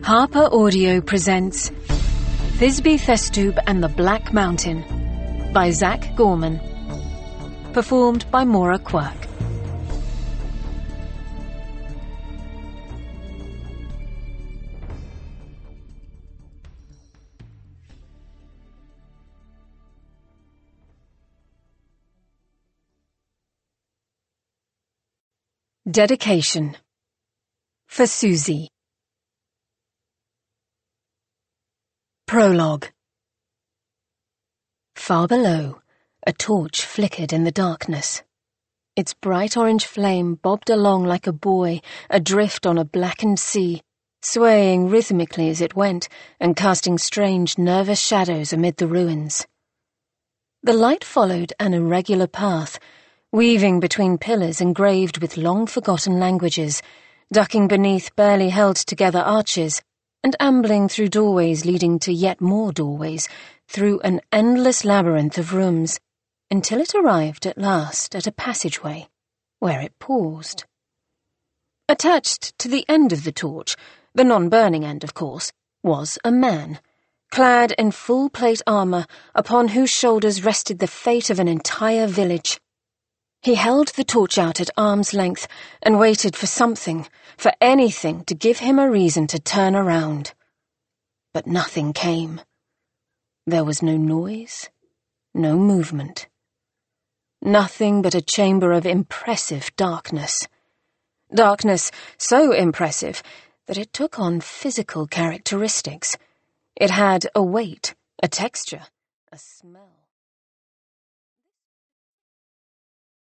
Harper Audio presents Thisbe Thestube and the Black Mountain by Zach Gorman. Performed by Maura Quirk. Dedication. For Susie. Prologue. Far below, a torch flickered in the darkness. Its bright orange flame bobbed along like a buoy adrift on a blackened sea, swaying rhythmically as it went and casting strange, nervous shadows amid the ruins. The light followed an irregular path, weaving between pillars engraved with long-forgotten languages, ducking beneath barely held-together arches, and ambling through doorways leading to yet more doorways, through an endless labyrinth of rooms, until it arrived at last at a passageway, where it paused. Attached to the end of the torch, the non-burning end, of course, was a man, clad in full-plate armour, upon whose shoulders rested the fate of an entire village. He held the torch out at arm's length and waited for something, for anything, to give him a reason to turn around. But nothing came. There was no noise, no movement. Nothing but a chamber of impressive darkness. Darkness so impressive that it took on physical characteristics. It had a weight, a texture, a smell.